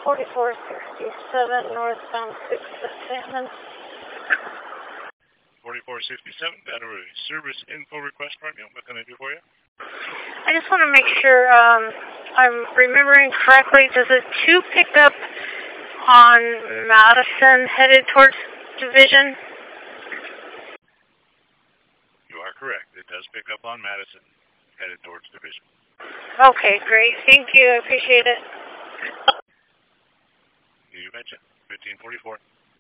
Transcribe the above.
4467 northbound 6 to Salmon. 4467, got a service info request from you. What can I do for you? I just want to make sure I'm remembering correctly. Does it 2 pick up on Madison headed towards Division? You are correct. It does pick up on Madison headed towards Division. Okay, great. Thank you. I appreciate it. You betcha. 1544.